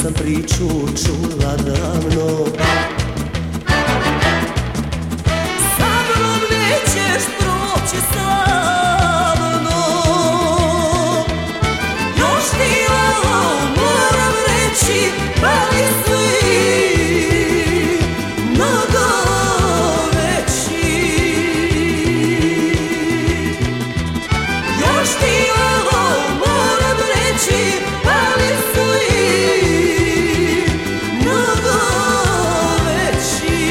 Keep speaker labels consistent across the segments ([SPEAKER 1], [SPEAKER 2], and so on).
[SPEAKER 1] sam priču čula davno. Sa mnom nećeš proći slavno, još ti ovo moram reći, pali svi mnogo veći. Još ti ovo moram reći, pali svi mnogo veći.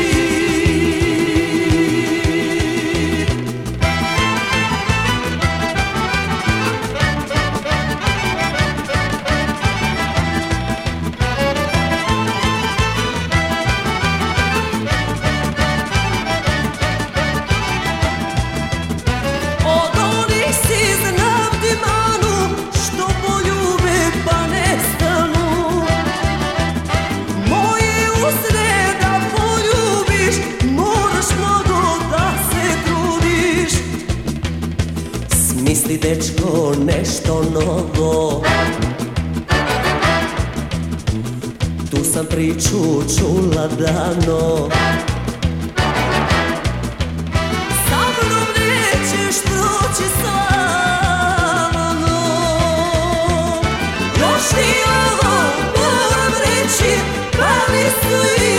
[SPEAKER 1] Od onih si znam ti manu, što poljube pa nestanu. Moje usne da poljubiš, moraš mnogo da se trudiš. Smisli dečko nešto novo, tu sam priču čula davno. Sa mnom nećeš proći slavno, još ti ovo moram reći, pali svi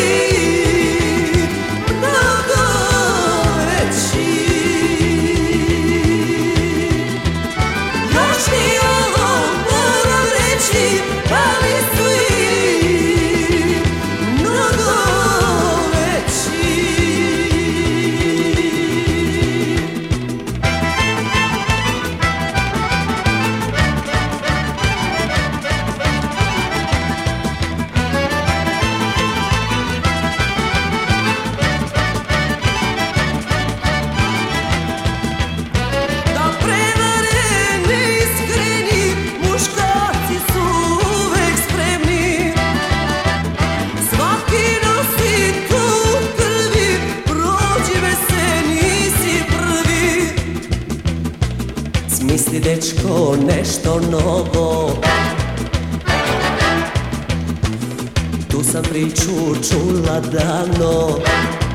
[SPEAKER 1] mnogo veći. Još ti ovo moram reći, pali svi mnogo veći. Da prevare neiskreni muškarci su uvek spremni. Svaki nosi tu u krvi, prođi me se, nisi prvi. Smisli dečko nešto novo, tu sam priču čula davno.